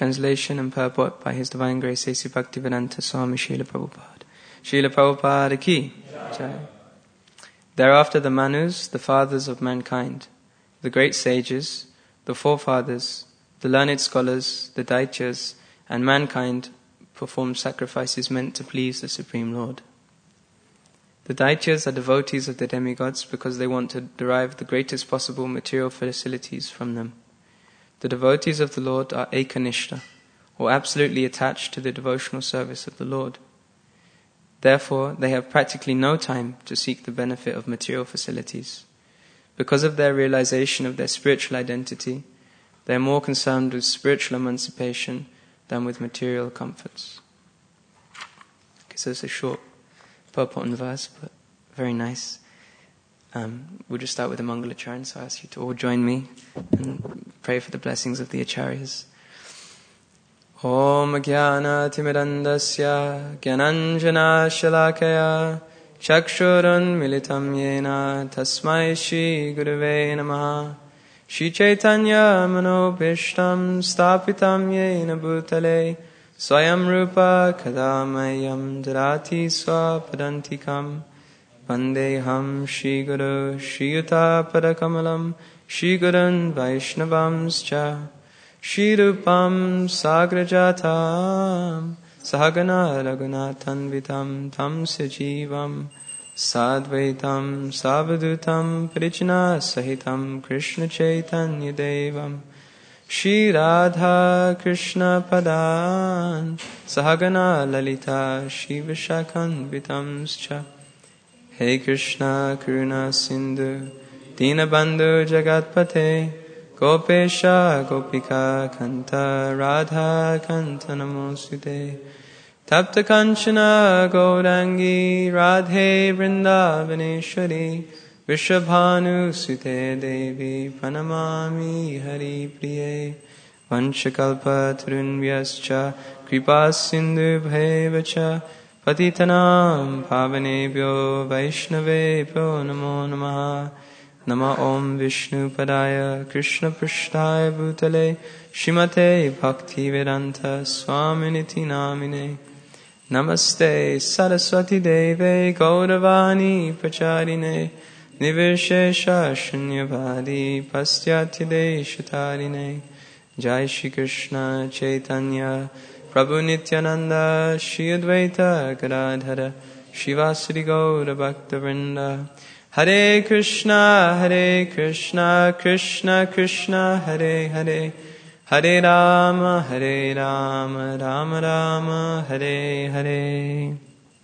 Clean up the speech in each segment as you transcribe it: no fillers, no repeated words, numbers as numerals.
Translation and purport by His Divine Grace A.C. Bhaktivedanta Swami Srila Prabhupada. Srila Prabhupada ki Jai. Thereafter the Manus, the fathers of mankind, the great sages, the forefathers, the learned scholars, the Daityas, and mankind performed sacrifices meant to please the Supreme Lord. The Daityas are devotees of the demigods because they want to derive the greatest possible material facilities from them. The devotees of the Lord are ekanishta, or absolutely attached to the devotional service of the Lord. Therefore, they have practically no time to seek the benefit of material facilities. Because of their realization of their spiritual identity, they are more concerned with spiritual emancipation than with material comforts. Okay, so it's a short purport and verse, but very nice. We'll just start with the Mangalacharan, so I ask you to all join me and pray for the blessings of the Acharyas. Om Jnana Timirandasya Jnananjana Shalakaya Chakshurun Militam Yena Tasmai Shri Gurave Namaha Shri Chaitanya Manobhishtam Stapitam Yena Bhutale Swayam Rupa Kadamayam Dharati Swapadantikam Vandeham Shri Guru Shri Yuta Padakamalam Shri Gurun Vaishnavamscha Shri Rupam Sagrajatam Sahagana Raghunathanvitam Tam Sajivam Sadvaitam Savadutam Parichana Sahitam Krishna Chaitanya Devam Shri Radha Krishna Padan Sahagana Lalita Shri Vishakhanvitamscha Hey Krishna Karuna Sindhu Dinabandhu Jagatpate Gopesha Gopika Kanta Radha Kanta Namosute Tapta Kanchana Gaurangi Radhe Vrindavaneshwari Vishabhanu Sute Devi Pranamami Hari Priye Vanchakalpa Tarunvyascha Kripa Sindhu Bhaivacha Patitanam Pavanebhyo Vaishnavebhyo Namo Namaha Nama Om Vishnu Padaya Krishna Prishtaya Bhutale Shrimate Bhaktivedanta Swaminiti Namine Namaste Saraswati Deve Gauravani Pracharine Nivishesha Shunyavadi Pastyati Deshatarine Jai Shri Krishna Chaitanya Prabhu Nityananda Shri Advaita Gadadhara Shivasri Gaura Bhakta Vrinda Hare Krishna Krishna Krishna Hare Hare Hare Rama Rama Rama Hare Hare.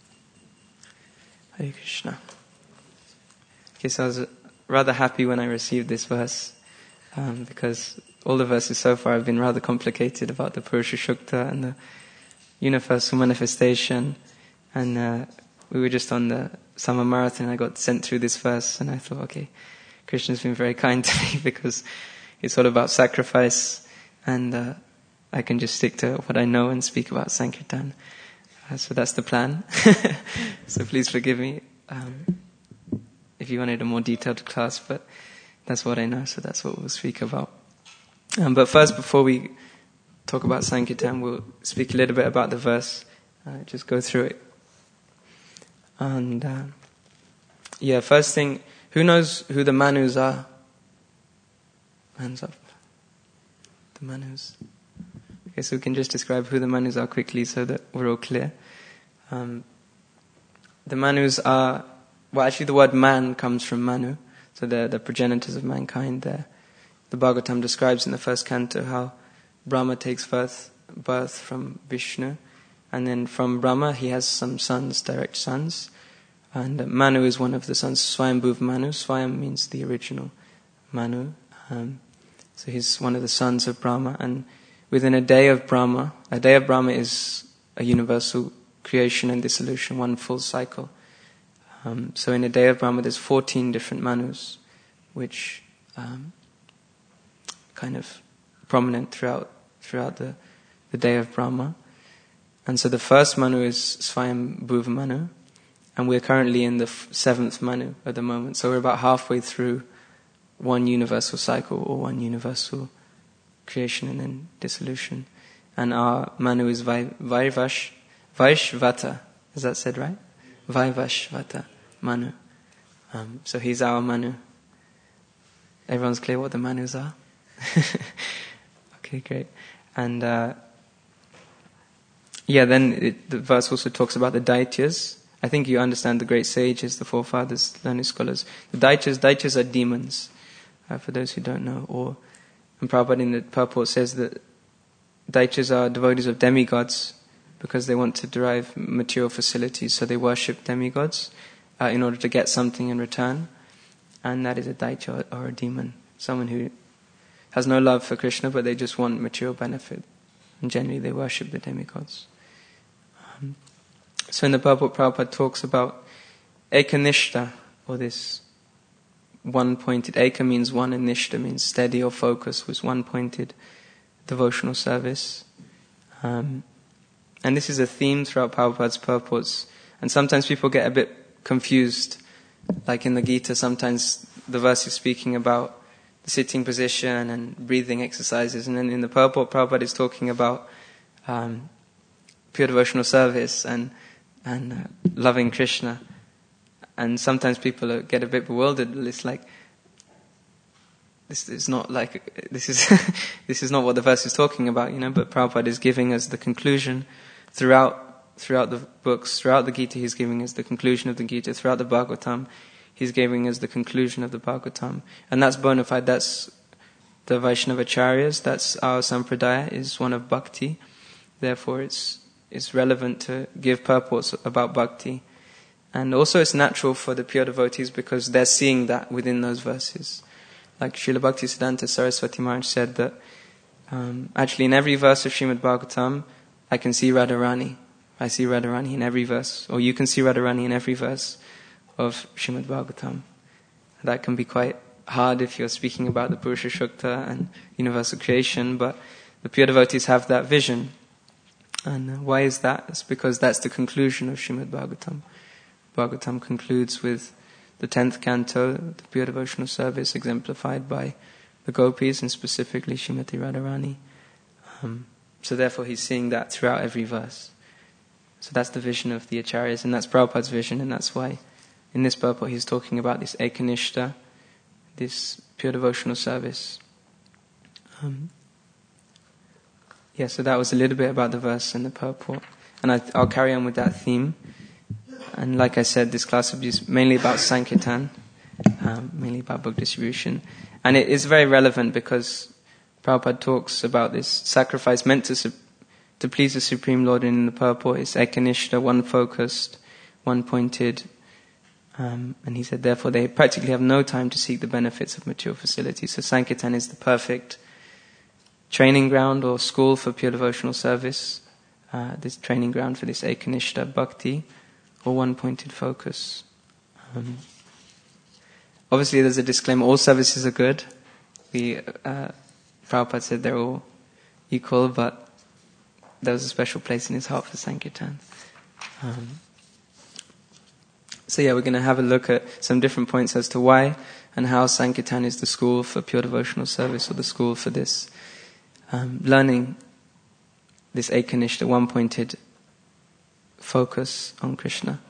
Hare Krishna. Okay, so I was rather happy when I received this verse because all the verses so far have been rather complicated about the Purusha Shukta and the universal manifestation, and we were just on the summer marathon and I got sent through this verse and I thought, okay, Krishna's been very kind to me because it's all about sacrifice and I can just stick to what I know and speak about Sankirtan. So that's the plan. So please forgive me if you wanted a more detailed class, but that's what I know, so that's what we'll speak about. But first, before we talk about Sankirtan, we'll speak a little bit about the verse, just go through it. And first thing, who knows who the Manus are? Hands up. The Manus. Okay, so we can just describe who the Manus are quickly so that we're all clear. The Manus are, well, actually the word man comes from Manu, so they're the progenitors of mankind there. The Bhagavatam describes in the first canto how Brahma takes birth from Vishnu, and then from Brahma he has some sons, direct sons, and Manu is one of the sons, Swayambhuva Manu. Swayam means the original Manu, so he's one of the sons of Brahma, and within a day of Brahma is a universal creation and dissolution, one full cycle. So in a day of Brahma there's 14 different Manus, which kind of prominent throughout the day of Brahma. And so the first Manu is Swayambhuva Manu, and we're currently in the 7th Manu at the moment. So we're about halfway through one universal cycle or one universal creation and then dissolution. and our Manu is Vaishvata. Is that said right? Vaivashvata Manu. So he's our Manu. Everyone's clear what the Manus are? Okay, great. And then the verse also talks about the Daityas. I think you understand the great sages, the forefathers, learned scholars. The Daityas are demons, for those who don't know. And Prabhupada in the purport says that Daityas are devotees of demigods because they want to derive material facilities, so they worship demigods in order to get something in return. And that is a Daitya or a demon, someone who has no love for Krishna, but they just want material benefit. And generally they worship the demigods. So in the purport, Prabhupada talks about Ekanishta, or this one-pointed. Eka means one and Nishta means steady or focus, with one-pointed devotional service. And this is a theme throughout Prabhupada's purports. And sometimes people get a bit confused. Like in the Gita, sometimes the verse is speaking about the sitting position and breathing exercises. And then in the purport, Prabhupada is talking about pure devotional service and loving Krishna. And sometimes people get a bit bewildered. It's like, this is not what the verse is talking about, but Prabhupada is giving us the conclusion throughout the books, throughout the Gita he's giving us the conclusion of the Gita, throughout the Bhagavatam he's giving us the conclusion of the Bhagavatam. And that's bona fide, that's the Vaishnavacharyas, that's our Sampradaya, is one of Bhakti. Therefore it's relevant to give purports about Bhakti. And also it's natural for the pure devotees because they're seeing that within those verses. Like Srila Bhaktisiddhanta Saraswati Maharaj said that actually in every verse of Srimad Bhagavatam I can see Radharani. I see Radharani in every verse. Or you can see Radharani in every verse of Srimad Bhagavatam. That can be quite hard if you're speaking about the Purusha Shukta and universal creation, but the pure devotees have that vision. And why is that? It's because that's the conclusion of Srimad Bhagavatam. Bhagavatam concludes with the 10th canto, the pure devotional service exemplified by the gopis and specifically Srimati Radharani. So therefore he's seeing that throughout every verse. So that's the vision of the Acharyas, and that's Prabhupada's vision, and that's why in this purport he's talking about this Ekanishta, this pure devotional service. So that was a little bit about the verse and the purport. And I'll carry on with that theme. And like I said, this class will be mainly about Sankirtan, mainly about book distribution. And it is very relevant because Prabhupada talks about this sacrifice meant to please the Supreme Lord, and in the purport is Ekanishta, one-focused, one-pointed. And he said, therefore, they practically have no time to seek the benefits of material facilities. So Sankirtan is the perfect training ground or school for pure devotional service, this training ground for this Ekanishta Bhakti, or one-pointed focus. Obviously, there's a disclaimer, all services are good. Prabhupada said they're all equal, but there was a special place in his heart for Sankirtan. We're going to have a look at some different points as to why and how Sankirtan is the school for pure devotional service, or the school for this learning this Ekanishta, one-pointed focus on Krishna.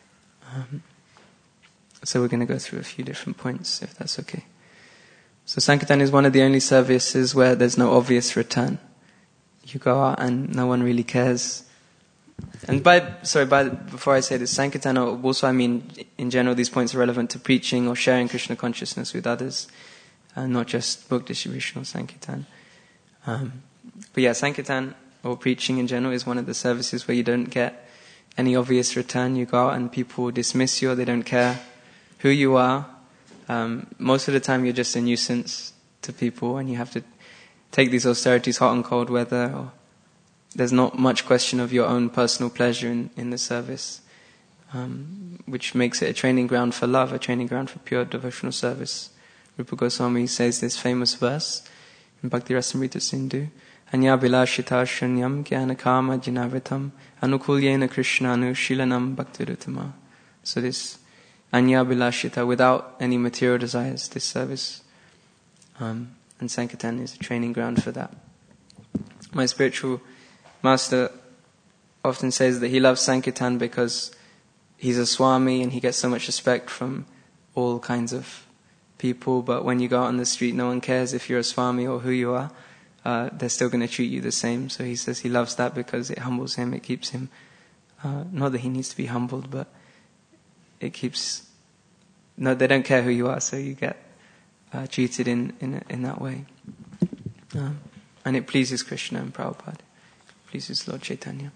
So we're going to go through a few different points, if that's okay. So Sankirtan is one of the only services where there's no obvious return. You go out and no one really cares. And before I say this, Sankirtan, also I mean in general these points are relevant to preaching or sharing Krishna consciousness with others, and not just book distribution or Sankirtan. Sankirtan or preaching in general is one of the services where you don't get any obvious return. You go out and people dismiss you, or they don't care who you are. Most of the time you're just a nuisance to people, and you have to take these austerities hot and cold weather, or there's not much question of your own personal pleasure in the service, which makes it a training ground for love, a training ground for pure devotional service. Rupa Goswami says this famous verse in Bhakti Rasamrita Sindhu, Anya Bilashita Shunyam Jnana Kama Jinavritam Anukulyena Krishnanu Shilanam Bhaktirutama. So this Anya Bilashita, without any material desires, this service. And Sankirtan is a training ground for that. My spiritual Master often says that he loves Sankirtan because he's a Swami and he gets so much respect from all kinds of people, but when you go out on the street, no one cares if you're a Swami or who you are. They're still going to treat you the same. So he says he loves that because it humbles him, it keeps him, not that he needs to be humbled, but it keeps, no, they don't care who you are, so you get treated in that way. And it pleases Krishna and Prabhupada. It pleases Lord Chaitanya.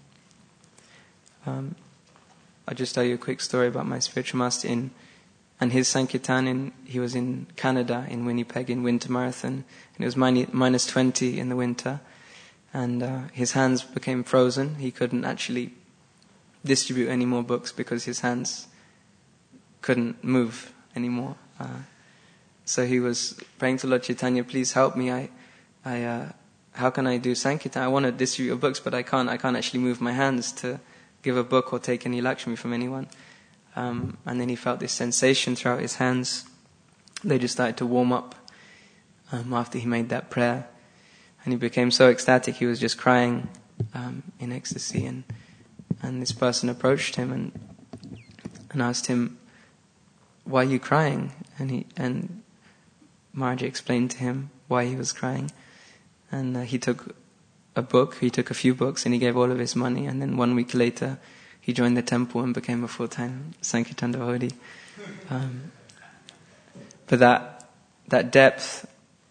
I'll just tell you a quick story about my spiritual master and his Sankirtan. He was in Canada, in Winnipeg, in winter marathon, and it was minus 20 in the winter, and his hands became frozen. He couldn't actually distribute any more books because his hands couldn't move anymore. So he was praying to Lord Chaitanya, please help me. How can I do Sankirtan? I want to distribute books, but I can't actually move my hands to give a book or take any Lakshmi from anyone. And then he felt this sensation throughout his hands. They just started to warm up after he made that prayer. And he became so ecstatic, he was just crying in ecstasy. And this person approached him and asked him, why are you crying? And Maharaji explained to him why he was crying. And he took a few books, and he gave all of his money. And then 1 week later, he joined the temple and became a full-time Sankirtan devotee. But that depth,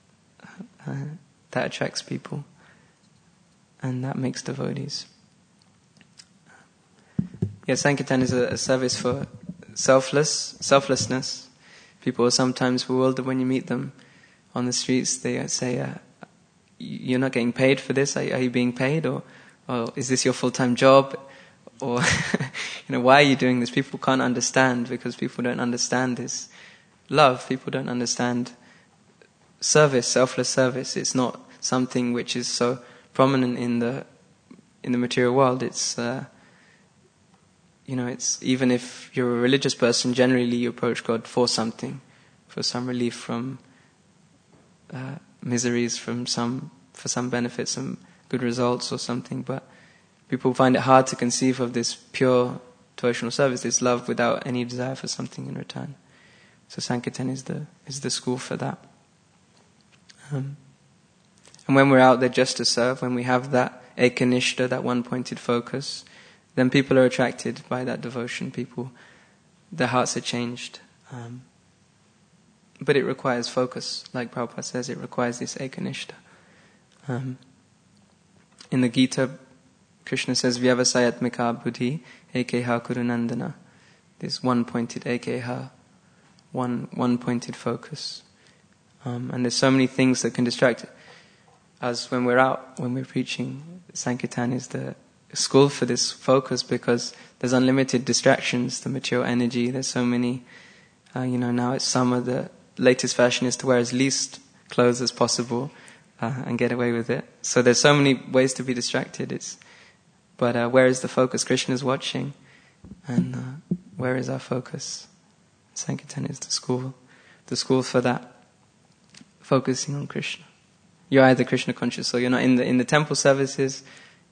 that attracts people, and that makes devotees. Yeah, Sankirtan is a service for selflessness. People are sometimes bewildered when you meet them on the streets. They say, you're not getting paid for this? Are you being paid? Or is this your full-time job? Or, why are you doing this? People can't understand because people don't understand this love. People don't understand service, selfless service. It's not something which is so prominent in the material world. It's, it's even if you're a religious person, generally you approach God for something, for some relief from miseries, for some benefit, some good results or something. But people find it hard to conceive of this pure devotional service, this love without any desire for something in return. So Sankirtan is the school for that. And when we're out there just to serve, when we have that ekanishta, that one-pointed focus, then people are attracted by that devotion. Their hearts are changed. But it requires focus. Like Prabhupada says, it requires this ekanishta. In the Gita, Krishna says, Vyavasayatmika buddhi ekeha kurunandana. This one-pointed ekeha, one-pointed focus. And there's so many things that can distract us when we're out, when we're preaching. Sankirtan is the school for this focus because there's unlimited distractions, the material energy. There's so many, now it's summer, the latest fashion is to wear as least clothes as possible and get away with it. So there's so many ways to be distracted. But where is the focus? Krishna is watching. And where is our focus? Sankirtan is the school for that. Focusing on Krishna. You're either Krishna conscious or you're not. In the temple services,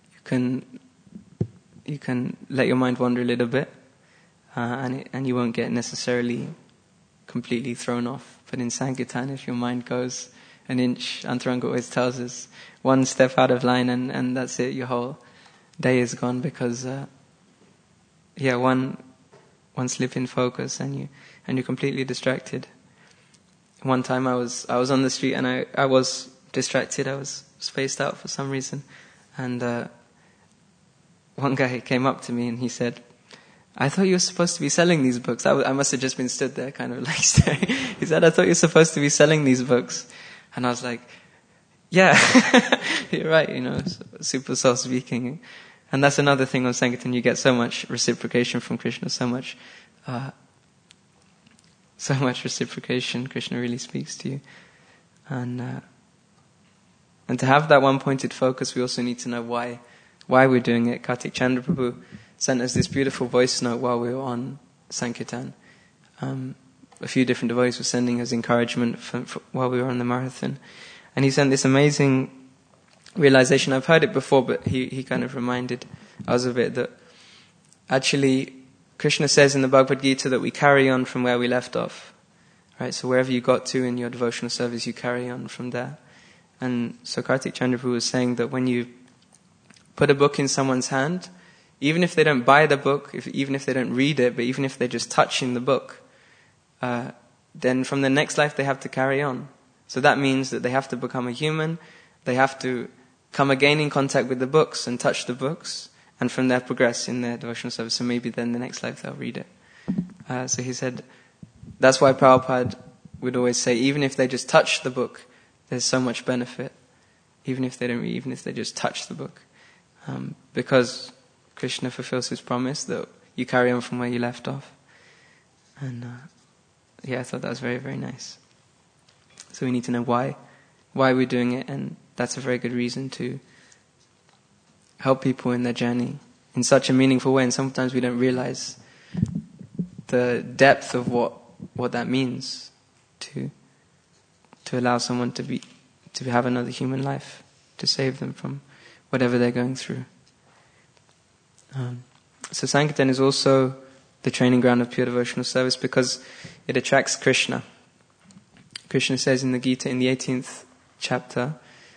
you can let your mind wander a little bit, and you won't get necessarily completely thrown off. But in Sankirtan, if your mind goes an inch, Antaranga always tells us, one step out of line and that's it, your whole day is gone because one slip in focus and you're completely distracted. One time I was on the street and I was distracted. I was spaced out for some reason, and one guy came up to me and he said, I thought you were supposed to be selling these books. I must have just been stood there kind of like staring. He said, I thought you were supposed to be selling these books. And I was like, yeah, you're right, super self-speaking. And that's another thing on Sankirtan. You get so much reciprocation from Krishna, so much reciprocation. Krishna really speaks to you. And to have that one-pointed focus, we also need to know why we're doing it. Kartik Chandra Prabhu sent us this beautiful voice note while we were on Sankirtan. A few different devotees were sending us encouragement while we were on the marathon. And he sent this amazing realization. I've heard it before, but he kind of reminded us of it, that actually Krishna says in the Bhagavad Gita that we carry on from where we left off. Right? So wherever you got to in your devotional service, you carry on from there. And so Kartik Chandraprabhu was saying that when you put a book in someone's hand, even if they don't buy the book, even if they don't read it, but even if they're just touching the book, then from the next life they have to carry on. So that means that they have to become a human, they have to come again in contact with the books and touch the books, and from there progress in their devotional service. So maybe then the next life they'll read it. So he said, that's why Prabhupada would always say, even if they just touch the book, there's so much benefit. Even if they don't read, even if they just touch the book. Because Krishna fulfills his promise that you carry on from where you left off. And I thought that was very, very nice. So we need to know why we're doing it, and that's a very good reason to help people in their journey in such a meaningful way. And sometimes we don't realize the depth of what that means to allow someone to have another human life, to save them from whatever they're going through. So Sankirtan is also the training ground of pure devotional service because it attracts Krishna. Krishna says in the Gita, in the 18th chapter,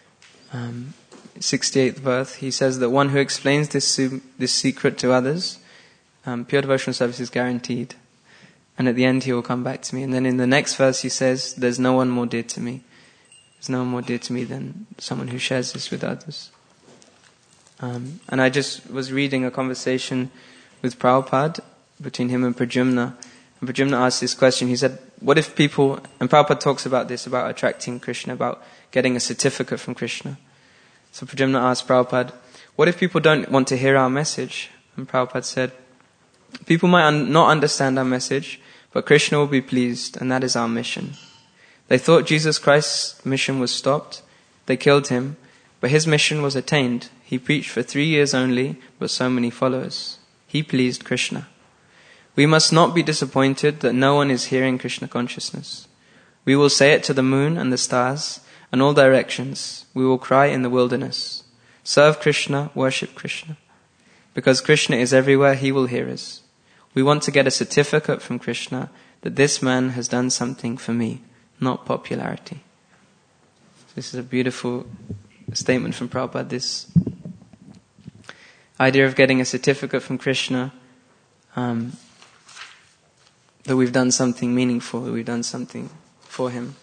68th verse, he says that one who explains this secret to others, pure devotional service is guaranteed. And at the end he will come back to me. And then in the next verse he says, there's no one more dear to me. There's no one more dear to me than someone who shares this with others. And I just was reading a conversation with Prabhupada between him and Pradyumna. And Pradyumna asked this question. He said, what if people, and Prabhupada talks about this, about attracting Krishna, about getting a certificate from Krishna. So Pradyumna asked Prabhupada, what if people don't want to hear our message? And Prabhupada said, people might not understand our message, but Krishna will be pleased, and that is our mission. They thought Jesus Christ's mission was stopped. They killed him, but his mission was attained. He preached for 3 years only, but so many followers. He pleased Krishna. We must not be disappointed that no one is hearing Krishna consciousness. We will say it to the moon and the stars and all directions. We will cry in the wilderness. Serve Krishna, worship Krishna. Because Krishna is everywhere, he will hear us. We want to get a certificate from Krishna that this man has done something for me, not popularity. This is a beautiful statement from Prabhupada, this idea of getting a certificate from Krishna, that we've done something meaningful, that we've done something for him.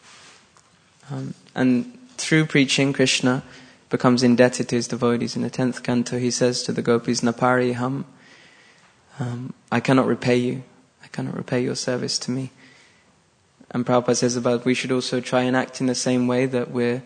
And through preaching, Krishna becomes indebted to his devotees. In the 10th canto, he says to the gopis, Napari ham, I cannot repay you. I cannot repay your service to me. And Prabhupada says about we should also try and act in the same way, that we're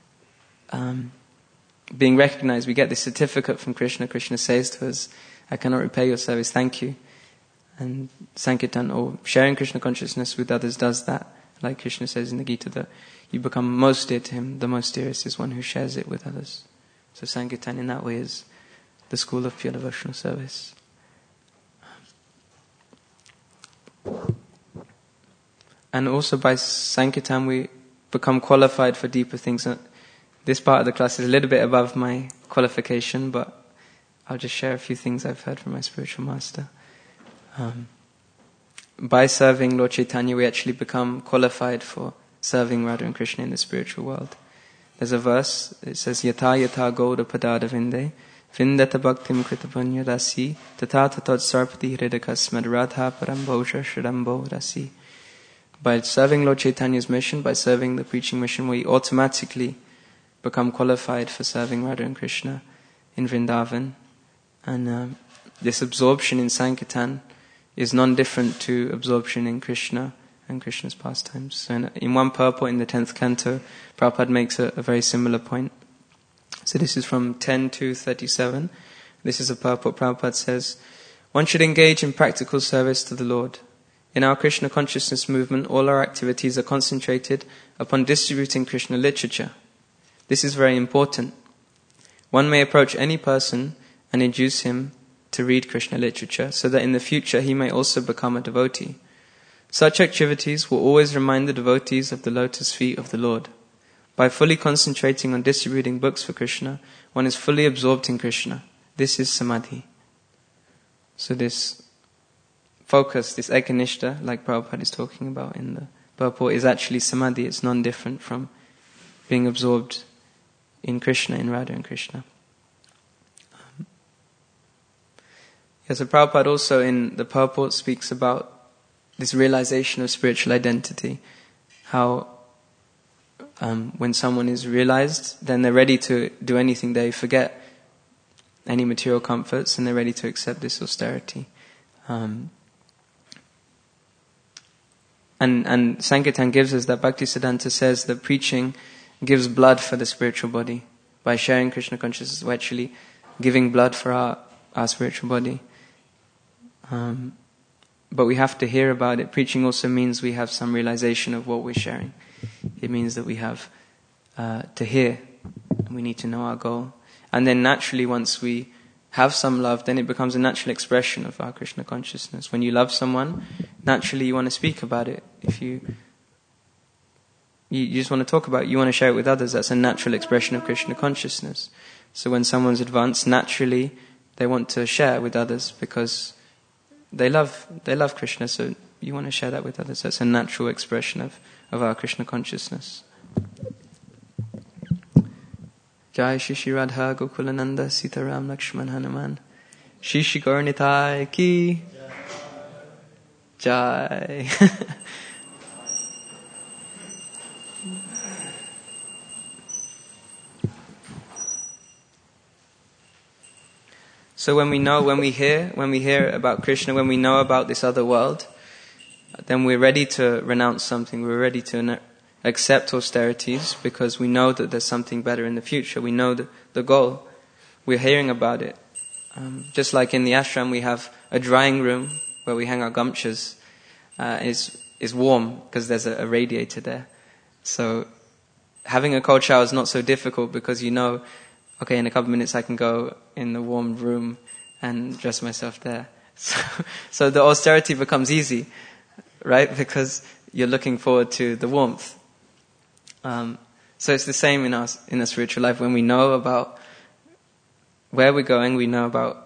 being recognized. We get this certificate from Krishna. Krishna says to us, I cannot repay your service, thank you. And Sankirtan, or sharing Krishna consciousness with others, does that. Like Krishna says in the Gita, that you become most dear to him. The most dearest is one who shares it with others. So Sankirtan in that way is the school of pure devotional service. And also by Sankirtan we become qualified for deeper things. This part of the class is a little bit above my qualification, but I'll just share a few things I've heard from my spiritual master. By serving Lord Chaitanya, we actually become qualified for serving Radha and Krishna in the spiritual world. There's a verse, it says, Yata yata Gaura padada vinde, vindata bhaktim kritapanya rasi, tata tatot sarpati hridakasmad radha parambosha shridambo rasi. By serving Lord Chaitanya's mission, by serving the preaching mission, we automatically become qualified for serving Radha and Krishna in Vrindavan. And this absorption in Sankirtan is non-different to absorption in Krishna and Krishna's pastimes. So in one purport in the 10th canto, Prabhupada makes a very similar point. So this is from 10-37. This is a purport. Prabhupada says, one should engage in practical service to the Lord. In our Krishna consciousness movement, all our activities are concentrated upon distributing Krishna literature. This is very important. One may approach any person and induce him to read Krishna literature, so that in the future he may also become a devotee. Such activities will always remind the devotees of the lotus feet of the Lord. By fully concentrating on distributing books for Krishna, one is fully absorbed in Krishna. This is samadhi. So this focus, this ekanishta, like Prabhupada is talking about in the purport, is actually samadhi. It's non-different from being absorbed in Krishna, in Radha and Krishna. So Prabhupada also in the purport speaks about this realization of spiritual identity. How when someone is realized, then they're ready to do anything. They forget any material comforts and they're ready to accept this austerity. And Sankirtan gives us that Bhaktisiddhanta says that preaching gives blood for the spiritual body. By sharing Krishna consciousness, we're actually giving blood for our spiritual body. But we have to hear about it. Preaching also means we have some realization of what we're sharing. It means that we have to hear. We need to know our goal. And then naturally, once we have some love, then it becomes a natural expression of our Krishna consciousness. When you love someone, naturally you want to speak about it. If you just want to talk about it, you want to share it with others, that's a natural expression of Krishna consciousness. So when someone's advanced, naturally they want to share with others because they love Krishna, so you want to share that with others. That's a natural expression of our Krishna consciousness. Jai Shri Radha Gokulananda Sitaram Lakshman Hanuman Shri Shri Gauranitai Ki Jai. So when we hear about Krishna, when we know about this other world, then we're ready to renounce something. We're ready to accept austerities because we know that there's something better in the future. We know the goal. We're hearing about it. Just like in the ashram, we have a drying room where we hang our gamchas. Is warm because there's a radiator there. So having a cold shower is not so difficult because you know, okay, in a couple of minutes I can go in the warm room and dress myself there. So the austerity becomes easy, right? Because you're looking forward to the warmth. So it's the same in our spiritual life. When we know about where we're going, we know about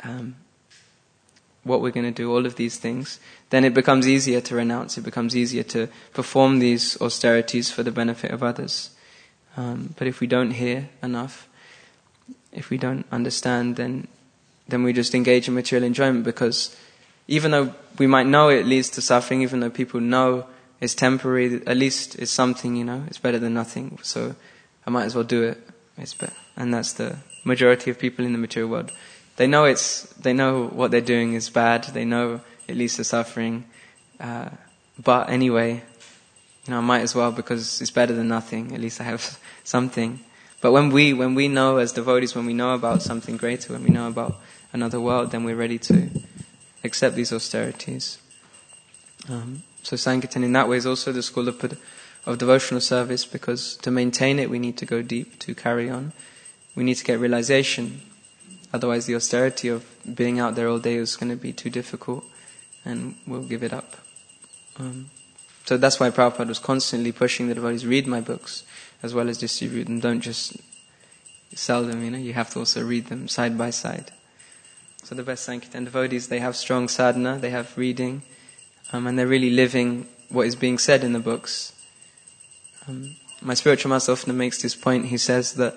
what we're going to do, all of these things, then it becomes easier to renounce. It becomes easier to perform these austerities for the benefit of others. But if we don't hear enough, if we don't understand, then we just engage in material enjoyment, because even though we might know it leads to suffering, even though people know it's temporary, at least it's something, it's better than nothing. So I might as well do it. It's better. And that's the majority of people in the material world. They know what they're doing is bad. They know it leads to suffering. But anyway, I might as well, because it's better than nothing. At least I have something. But when we know as devotees, when we know about something greater, when we know about another world, then we're ready to accept these austerities. So Sankirtan in that way is also the school of devotional service, because to maintain it we need to go deep, to carry on. We need to get realization. Otherwise the austerity of being out there all day is going to be too difficult and we'll give it up. So that's why Prabhupada was constantly pushing the devotees, read my books as well as distribute them. Don't just sell them, you have to also read them side by side. So the best Sankirtan devotees, they have strong sadhana, they have reading, and they're really living what is being said in the books. My spiritual master often makes this point. He says that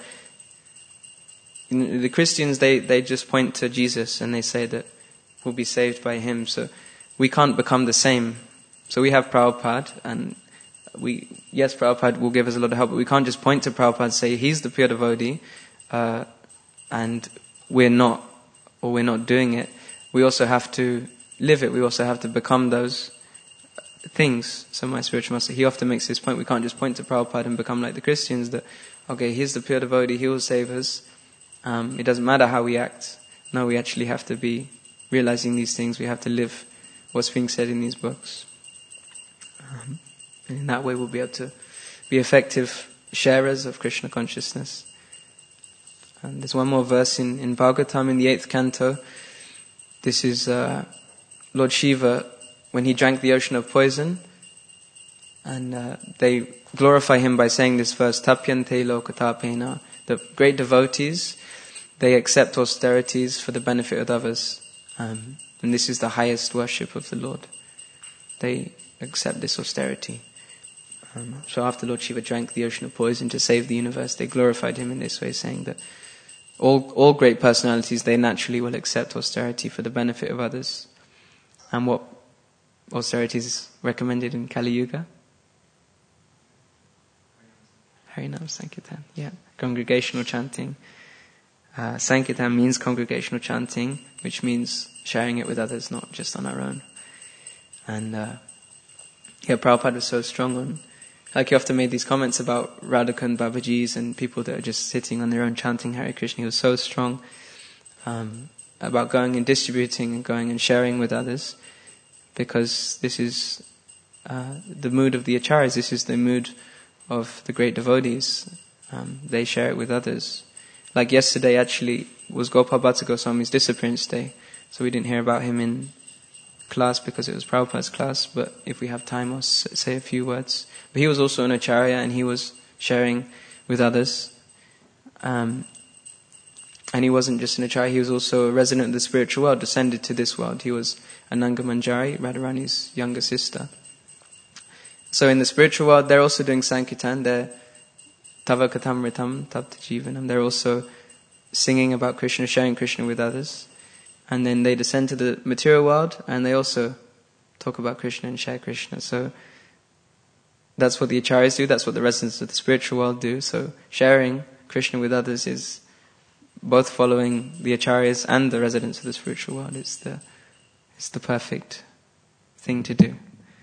the Christians, they just point to Jesus and they say that we'll be saved by him. So we can't become the same. So we have Prabhupada, and Prabhupada will give us a lot of help, but we can't just point to Prabhupada and say he's the pure devotee, and we're not doing it. We also have to live it. We also have to become those things. So my spiritual master, he often makes this point. We can't just point to Prabhupada and become like the Christians, that, okay, he's the pure devotee, he will save us. It doesn't matter how we act. No, we actually have to be realizing these things. We have to live what's being said in these books. And in that way we'll be able to be effective sharers of Krishna consciousness. And there's one more verse in Bhagavatam in the 8th canto. This is Lord Shiva, when he drank the ocean of poison, And they glorify him by saying this verse, Tapyante lokatapena. The great devotees, they accept austerities for the benefit of others. And this is the highest worship of the Lord. They accept this austerity. So after Lord Shiva drank the ocean of poison to save the universe, they glorified him in this way, saying that all great personalities, they naturally will accept austerity for the benefit of others. And what austerity is recommended in Kali Yuga? Harinam Sankirtan, yeah. Congregational chanting. Sankirtan means congregational chanting, which means sharing it with others, not just on our own. And Prabhupada was so strong on, like he often made these comments about Radhika and Babajis and people that are just sitting on their own chanting Hare Krishna. He was so strong about going and distributing and going and sharing with others, because this is the mood of the acharyas, this is the mood of the great devotees. They share it with others. Like yesterday actually was Gopal Bhatta Goswami's disappearance day, so we didn't hear about him in class because it was Prabhupada's class, but if we have time I'll say a few words. But he was also an acharya and he was sharing with others. And he wasn't just an acharya, he was also a resident of the spiritual world, descended to this world. He was Ananga Manjari, Radharani's younger sister. So in the spiritual world, they're also doing Sankirtan, they're Tava Katamritam, Tapta Jivanam. They're also singing about Krishna, sharing Krishna with others. And then they descend to the material world and they also talk about Krishna and share Krishna. So that's what the acharyas do, that's what the residents of the spiritual world do. So sharing Krishna with others is both following the acharyas and the residents of the spiritual world. It's the perfect thing to do.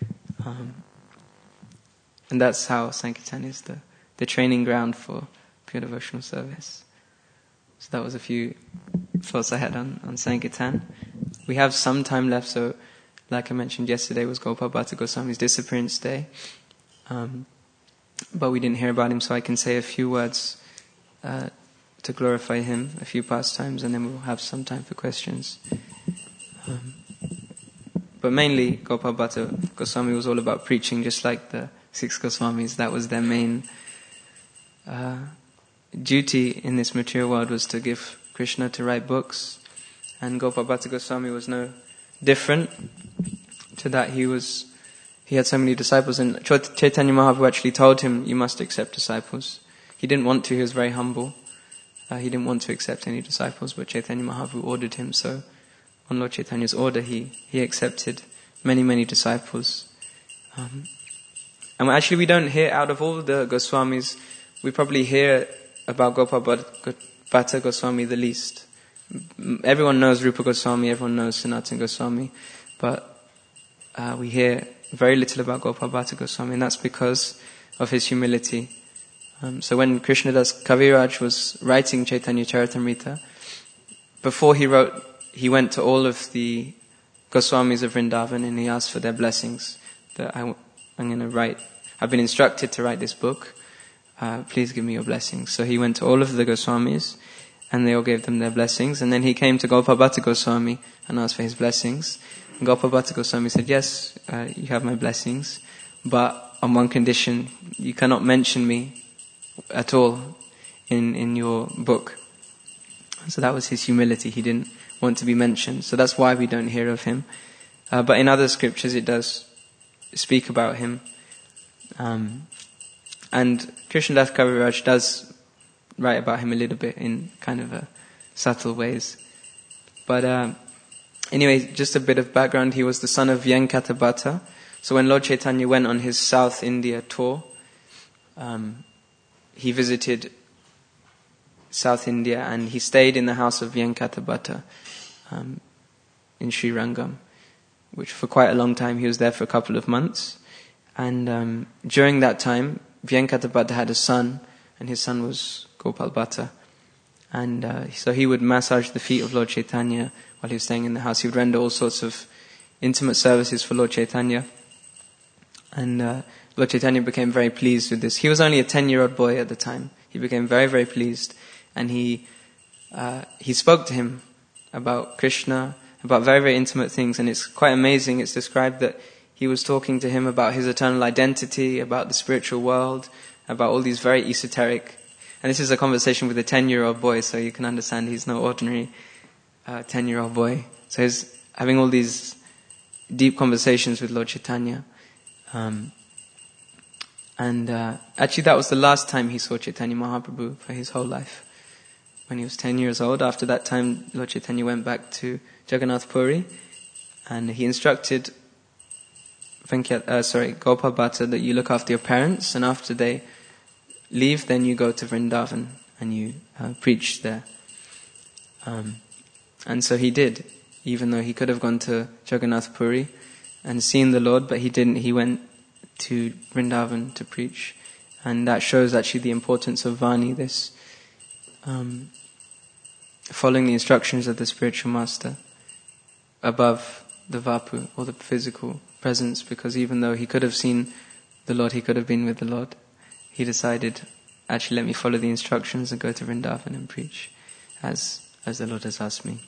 And that's how Sankirtan is the training ground for pure devotional service. So that was a few thoughts I had on Sankirtan. We have some time left, so like I mentioned yesterday was Gopal Bhatta Goswami's disappearance day. But we didn't hear about him, so I can say a few words to glorify him, a few pastimes, and then we'll have some time for questions. But mainly Gopal Bhatta Goswami was all about preaching, just like the 6 Goswamis. That was their main duty in this material world, was to give Krishna, to write books. And Gopal Bhatta Goswami was no different to that. He had so many disciples, and Chaitanya Mahaprabhu actually told him, you must accept disciples. He didn't want to, he was very humble. He didn't want to accept any disciples, but Chaitanya Mahaprabhu ordered him, so on Lord Chaitanya's order he accepted many disciples. And actually we don't hear, out of all the Goswamis, we probably hear about Gopal Bhatta Goswami the least. Everyone knows Rupa Goswami, everyone knows Sanatana Goswami, but we hear very little about Gopal Bhatta Goswami, and that's because of his humility. So when Krishnadas Kaviraj was writing Chaitanya Charitamrita, before he wrote, he went to all of the Goswamis of Vrindavan and he asked for their blessings. That I'm going to write, I've been instructed to write this book, please give me your blessings. So he went to all of the Goswamis and they all gave them their blessings. And then he came to Gopal Bhatta Goswami and asked for his blessings. And Gopal Bhatta Goswami said, yes, you have my blessings, but on one condition, you cannot mention me at all in your book. So that was his humility. He didn't want to be mentioned. So that's why we don't hear of him. But in other scriptures it does speak about him. And Krishnadas Kaviraj does write about him a little bit in kind of subtle ways. But anyway, just a bit of background. He was the son of Venkata Bhatta. So when Lord Chaitanya went on his South India tour, he visited South India and he stayed in the house of Venkata Bhatta in Sri Rangam, which for quite a long time, he was there for a couple of months. And during that time, Venkata Bhatta had a son, and his son was Gopal Bhatta. And so he would massage the feet of Lord Chaitanya while he was staying in the house. He would render all sorts of intimate services for Lord Chaitanya. And Lord Chaitanya became very pleased with this. He was only a 10-year-old boy at the time. He became very pleased. And he spoke to him about Krishna, about very intimate things. And it's quite amazing. It's described that he was talking to him about his eternal identity, about the spiritual world, about all these very esoteric. And this is a conversation with a 10-year-old boy, so you can understand he's no ordinary 10-year-old boy. So he's having all these deep conversations with Lord Chaitanya. Actually that was the last time he saw Chaitanya Mahaprabhu for his whole life. When he was 10 years old, after that time Lord Chaitanya went back to Jagannath Puri, and he instructed Gopal Bhatta that you look after your parents, and after they leave, then you go to Vrindavan and you preach there. And so he did, even though he could have gone to Jagannath Puri and seen the Lord, but he didn't. He went to Vrindavan to preach. And that shows actually the importance of Vani, this following the instructions of the spiritual master above the Vapu, or the physical presence, because even though he could have seen the Lord, he could have been with the Lord, he decided, actually let me follow the instructions and go to Vrindavan and preach as the Lord has asked me.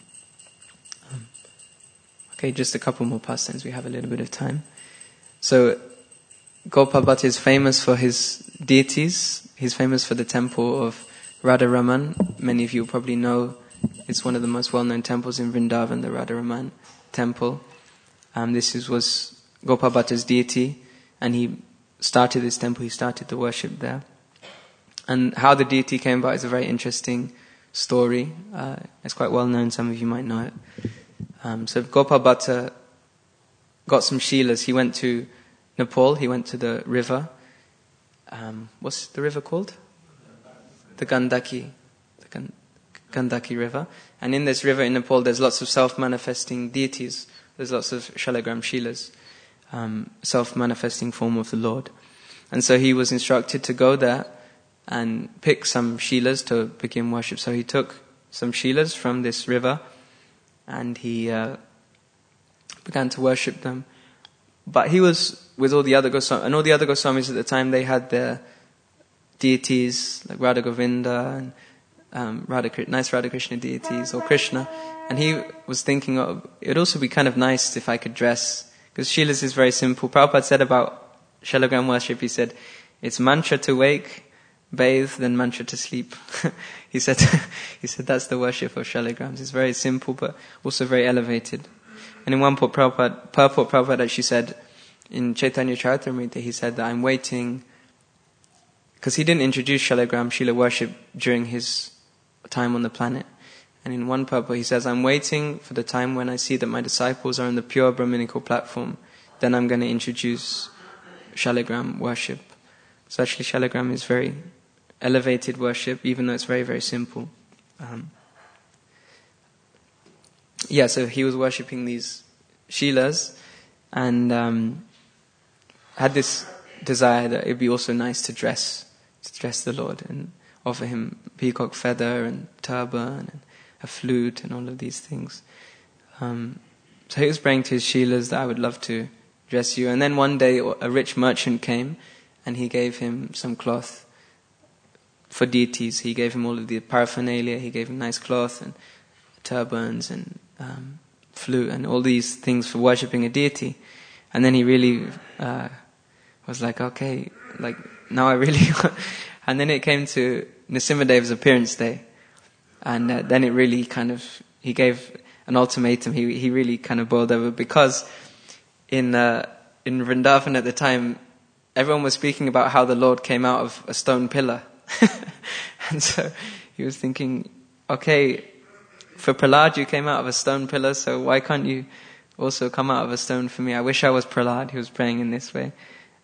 Okay, just a couple more pastimes, we have a little bit of time. So Gopal Bhatta is famous for his deities. He's famous for the temple of Radharaman. Many of you probably know it's one of the most well-known temples in Vrindavan, the Radharaman temple. This was Gopal Bhatta's deity, and he started this temple, he started the worship there. And how the deity came about is a very interesting story. It's quite well known, some of you might know it. So Gopal Bhatta got some shilas. He went to Nepal, he went to the river. What's the river called? The Gandaki. The Gandaki river. And in this river in Nepal there's lots of self-manifesting deities. There's lots of Shalagram Shilas, self-manifesting form of the Lord. And so he was instructed to go there and pick some Shilas to begin worship. So he took some Shilas from this river and he began to worship them. But he was with all the other Goswamis, and all the other Goswamis at the time, they had their deities, like Radha Govinda and nice Radha Krishna deities, or Krishna. And he was thinking, it would also be kind of nice if I could dress, because Shilas is very simple. Prabhupada said about Shalagram worship, he said, it's mantra to wake, bathe, then mantra to sleep. he said that's the worship of Shalagrams. It's very simple, but also very elevated. And in one purport, Prabhupada actually said, in Chaitanya Charitamrita, he said that I'm waiting, because he didn't introduce Shalagram Shila worship during his time on the planet. And in one purport he says, I'm waiting for the time when I see that my disciples are on the pure Brahminical platform, then I'm going to introduce Shalagram worship. So actually Shalagram is very elevated worship, even though it's very, very simple. So he was worshipping these Shilas and had this desire that it would be also nice to dress the Lord and offer him peacock feather and turban and a flute and all of these things. So he was praying to his Shilas that I would love to dress you. And then one day a rich merchant came and he gave him some cloth for deities. He gave him all of the paraphernalia. He gave him nice cloth and turbans and flute and all these things for worshipping a deity. And then he really was like, okay, like now I really... And then it came to Nrsimhadev's appearance day. And then it really he gave an ultimatum. He really kind of boiled over, because in Vrindavan at the time, everyone was speaking about how the Lord came out of a stone pillar. And so he was thinking, okay, for Prahlad you came out of a stone pillar, so why can't you also come out of a stone for me? I wish I was Prahlad. He was praying in this way.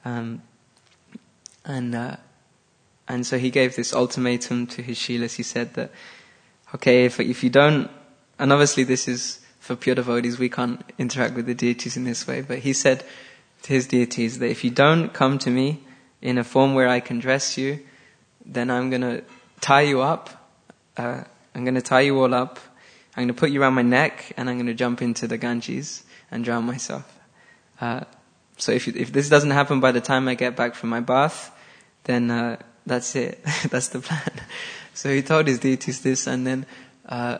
And so he gave this ultimatum to his Shilas. He said that, okay, if you don't, and obviously this is for pure devotees, we can't interact with the deities in this way, but he said to his deities that if you don't come to me in a form where I can dress you, then I'm going to tie you up, I'm going to tie you all up, I'm going to put you around my neck, and I'm going to jump into the Ganges and drown myself. So if this doesn't happen by the time I get back from my bath, then that's it. That's the plan. So he told his deities this, and then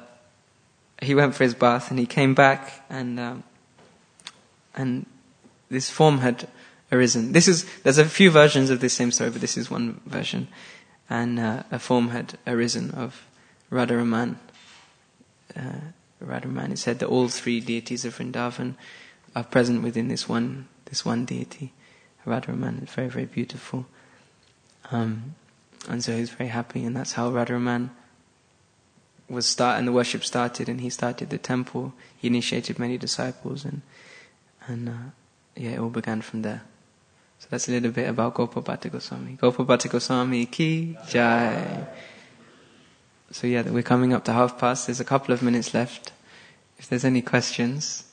he went for his bath, and he came back, and this form had arisen. There's a few versions of this same story, but this is one version. And a form had arisen of Radharaman. Radharaman, it said that all three deities of Vrindavan are present within this one deity. Radharaman is very, very beautiful. And so he was very happy, and that's how Radharaman and the worship started, and he started the temple. He initiated many disciples, and it all began from there. So that's a little bit about Gopal Bhatta Goswami. Gopal Bhatta Goswami ki jai. So we're coming up to past. There's a couple of minutes left. If there's any questions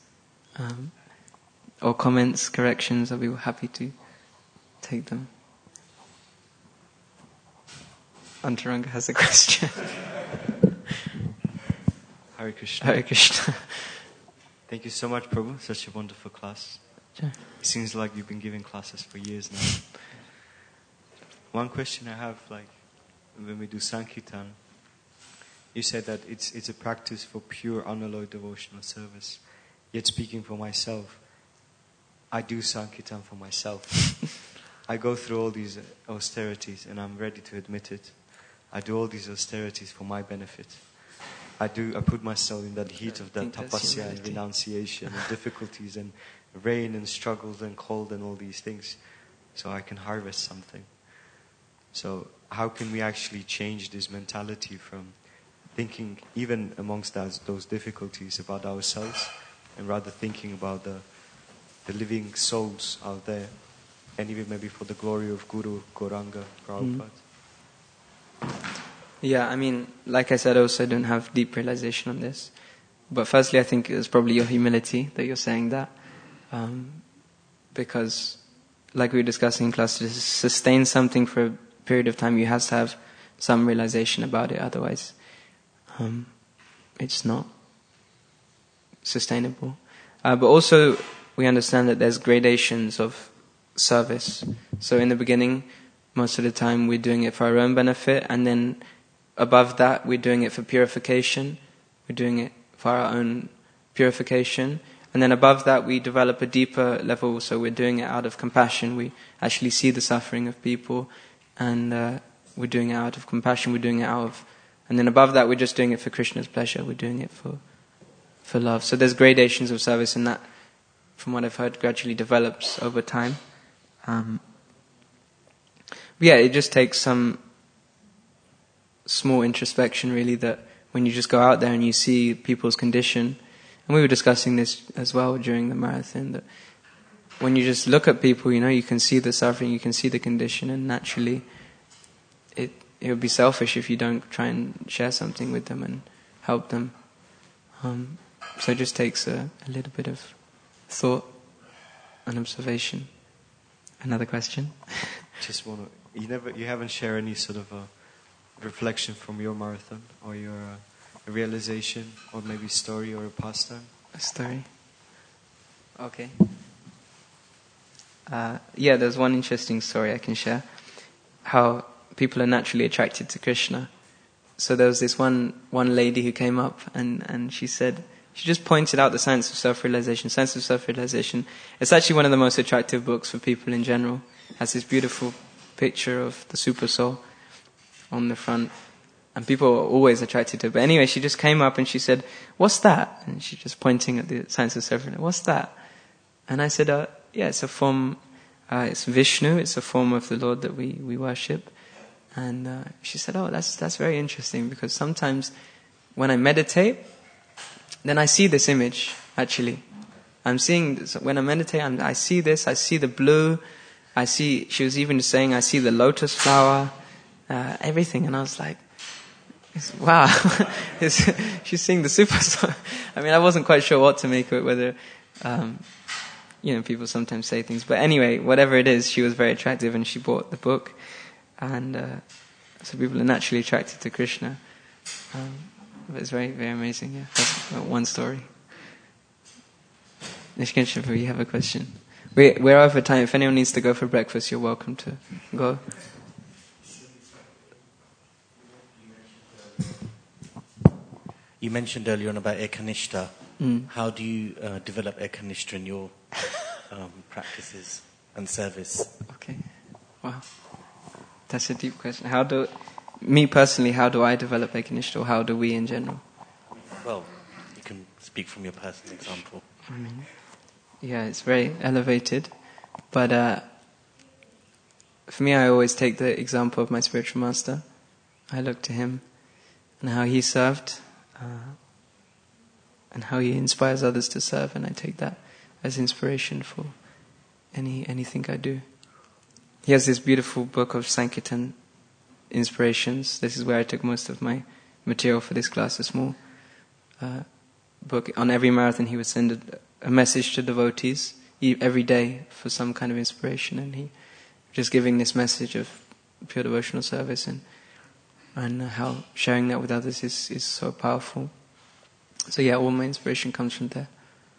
or comments, corrections, I'll be happy to take them. Antaranga has a question. Hare Krishna. Hare Krishna. Thank you so much, Prabhu. Such a wonderful class. Sure. It seems like you've been giving classes for years now. One question I have, when we do Sankirtan, you said that it's a practice for pure, unalloyed devotional service. Yet speaking for myself, I do Sankirtan for myself. I go through all these austerities, and I'm ready to admit it. I do all these austerities for my benefit. I put myself in that heat of that tapasya and renunciation and difficulties and rain and struggles and cold and all these things, so I can harvest something. So how can we actually change this mentality from thinking, even amongst those difficulties, about ourselves, and rather thinking about the living souls out there, and even maybe for the glory of Guru Gauranga Prabhupada? Yeah, I mean, like I said, I also don't have deep realization on this. But firstly, I think it's probably your humility that you're saying that. Because, like we were discussing in class, to sustain something for a period of time, you have to have some realization about it. Otherwise, it's not sustainable. But also, we understand that there's gradations of service. So in the beginning, most of the time we're doing it for our own benefit, and then above that we're doing it for purification. We're doing it for our own purification. And then above that we develop a deeper level, so we're doing it out of compassion. We actually see the suffering of people, and we're doing it out of compassion, we're doing it out of... And then above that we're just doing it for Krishna's pleasure, we're doing it for love. So there's gradations of service, and that, from what I've heard, gradually develops over time. It just takes some small introspection, really, that when you just go out there and you see people's condition, and we were discussing this as well during the marathon, that when you just look at people, you can see the suffering, you can see the condition, and naturally it would be selfish if you don't try and share something with them and help them. So it just takes a little bit of thought and observation. Another question? Just want to... You haven't shared any sort of a reflection from your marathon, or your realization, or maybe story or a pastime? A story? Okay. There's one interesting story I can share. How people are naturally attracted to Krishna. So there was this one lady who came up, and she said, she just pointed out the Science of Self-Realization. Science of Self-Realization. It's actually one of the most attractive books for people in general. It has this beautiful picture of the Super Soul on the front, and people are always attracted to it. But anyway, she just came up and she said, "What's that?" And she's just pointing at the Science of Self-Realization. "What's that?" And I said, it's a form, it's Vishnu, it's a form of the Lord that we worship. And she said, that's very interesting, because sometimes when I meditate, then I see this image, actually. I'm seeing this. When I meditate, I see this, I see the blue, she was even saying, I see the lotus flower, everything. And I was like, wow, she's seeing the Super Soul. I mean, I wasn't quite sure what to make of it, whether, people sometimes say things. But anyway, whatever it is, she was very attractive, and she bought the book. And so people are naturally attracted to Krishna. But it's very, very amazing, yeah. That's one story. Nishkanshapu, you have a question? We're over time. If anyone needs to go for breakfast, you're welcome to go. You mentioned earlier on about Ekanishta. How do you develop Ekanishta in your practices and service. Okay. Wow. That's a deep question. Me personally, how do I develop Ekaniष्ಠa, or how do we in general? Well, you can speak from your personal example. Yeah, it's very elevated. But for me, I always take the example of my spiritual master. I look to him and how he served and how he inspires others to serve, and I take that as inspiration for anything I do. He has this beautiful book of Sankirtan inspirations. This is where I took most of my material for this class, a small book. On every marathon he would send a message to devotees every day for some kind of inspiration, and he just giving this message of pure devotional service and how sharing that with others is so powerful. So yeah, all my inspiration comes from there.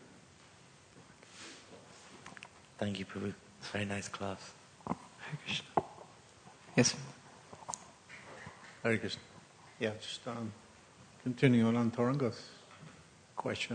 Thank you, Prabhu. Very nice class. Hare Krishna. Yes. Hare Krishna. Yeah, just continuing on Antaranga's question.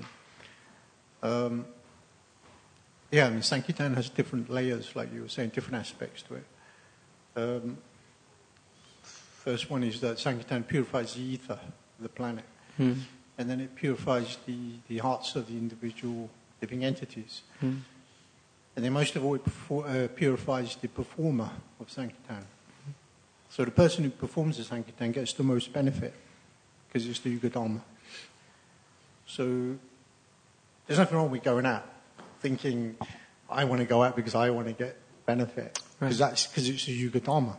Yeah, I mean, Sankirtan has different layers, like you were saying, different aspects to it. First one is that Sankirtan purifies the ether, the planet. And then it purifies the hearts of the individual living entities. And then most of all, it purifies the performer of Sankirtan. So the person who performs the Sankirtan gets the most benefit, because it's the Yuga Dharma. So there's nothing wrong with going out thinking, I want to go out because I want to get benefit. Because it's the Yuga Dharma.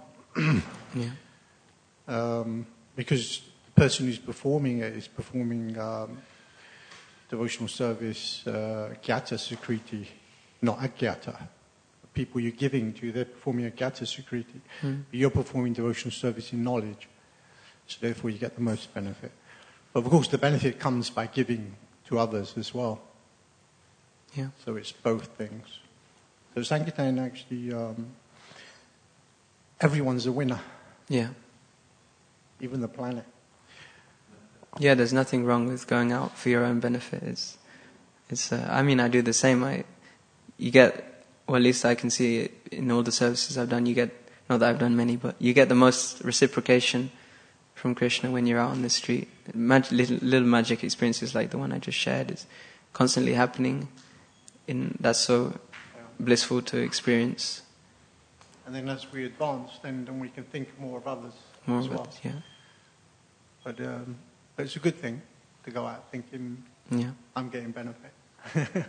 Because the person who's performing it is performing devotional service, Gyata Sukriti, not Agyata. The people you're giving to, they're performing Agyata Sukriti. But you're performing devotional service in knowledge. So therefore you get the most benefit. But of course the benefit comes by giving to others as well. Yeah. So it's both things. So Sankirtan actually, everyone's a winner. Yeah. Even the planet. Yeah, there's nothing wrong with going out for your own benefit. I mean, I do the same. You get, or at least I can see it in all the services I've done, you get, not that I've done many, but you get the most reciprocation from Krishna when you're out on the street. Little magic experiences like the one I just shared is constantly happening. That's so blissful to experience. And then as we advance, then we can think more of others More as of well. it, yeah. But it's a good thing to go out thinking, I'm getting benefit.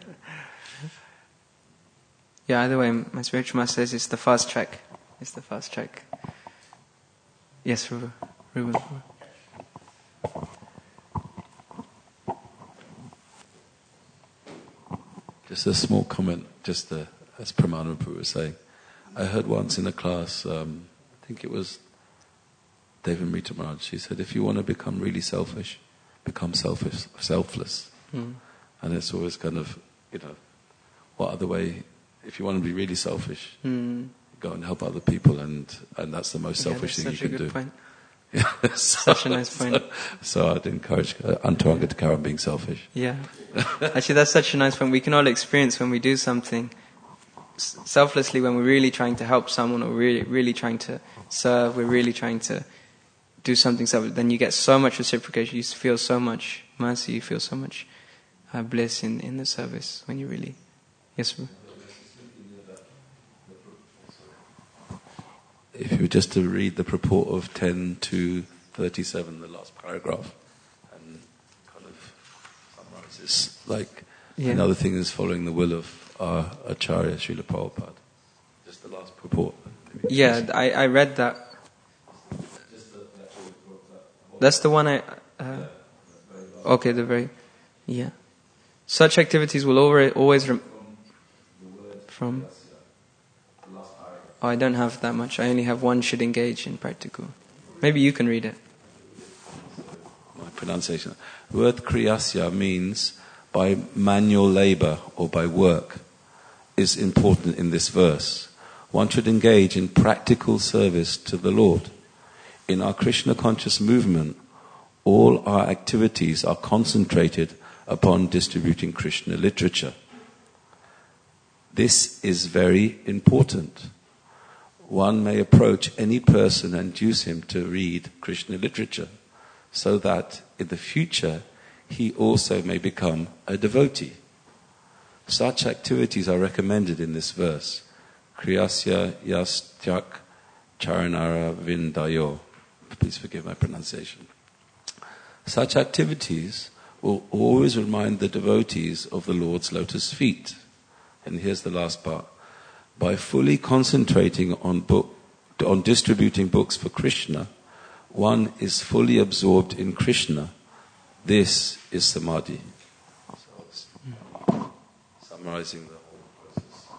Yeah, either way, my spiritual master says it's the fast track. It's the fast track. Yes, Ruben. Just a small comment, as Pramana Prabhu was saying. I heard once in a class, I think it was Devamrita Maharaj, she said, if you want to become really selfish, become selfless. And it's always kind of, what other way, if you want to be really selfish, go and help other people, and that's the most selfish thing you can do. Such a good point. Yeah, Such a nice point. So I'd encourage Antaranga to carry on being selfish. Yeah. Actually, that's such a nice point. We can all experience when we do something selflessly, when we're really trying to help someone, or really trying to serve, we're really trying to do something selfless, then you get so much reciprocation, you feel so much mercy, you feel so much bliss in the service when you really... Yes, sir. If you were just to read the purport of 10-37, the last paragraph, and kind of summarizes, another thing is following the will of our Acharya, Srila Prabhupada. Just the last purport. Yeah, I read that. That's the one okay, the very... Yeah. Such activities will always... From... Oh, I don't have that much. I only have one should engage in practical. Maybe you can read it. My pronunciation. The word kriyasya means by manual labor or by work is important in this verse. One should engage in practical service to the Lord. In our Krishna conscious movement, all our activities are concentrated upon distributing Krishna literature. This is very important. One may approach any person and induce him to read Krishna literature so that in the future he also may become a devotee. Such activities are recommended in this verse. Kriyasya yastyak charanara vindayo. Please forgive my pronunciation. Such activities will always remind the devotees of the Lord's lotus feet. And here's the last part. By fully concentrating on distributing books for Krishna, one is fully absorbed in Krishna. This is samadhi. Summarizing the whole process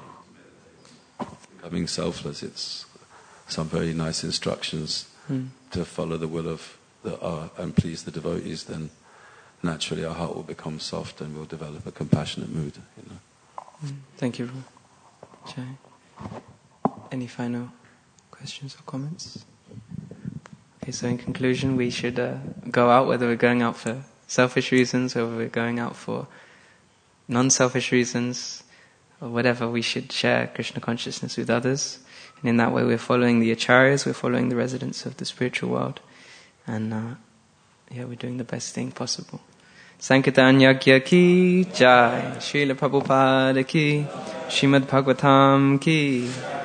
of becoming selfless, it's some very nice instructions to follow the will of and please the devotees. Then naturally our heart will become soft and we'll develop a compassionate mood. Thank you, Jai. Any final questions or comments? Okay, so in conclusion, we should go out, whether we're going out for selfish reasons or whether we're going out for non-selfish reasons or whatever, we should share Krishna consciousness with others. And in that way we're following the acharyas, we're following the residents of the spiritual world. And we're doing the best thing possible. Sankirtan Yagya ki Jai, Srila Prabhupada ki, Srimad Bhagavatam ki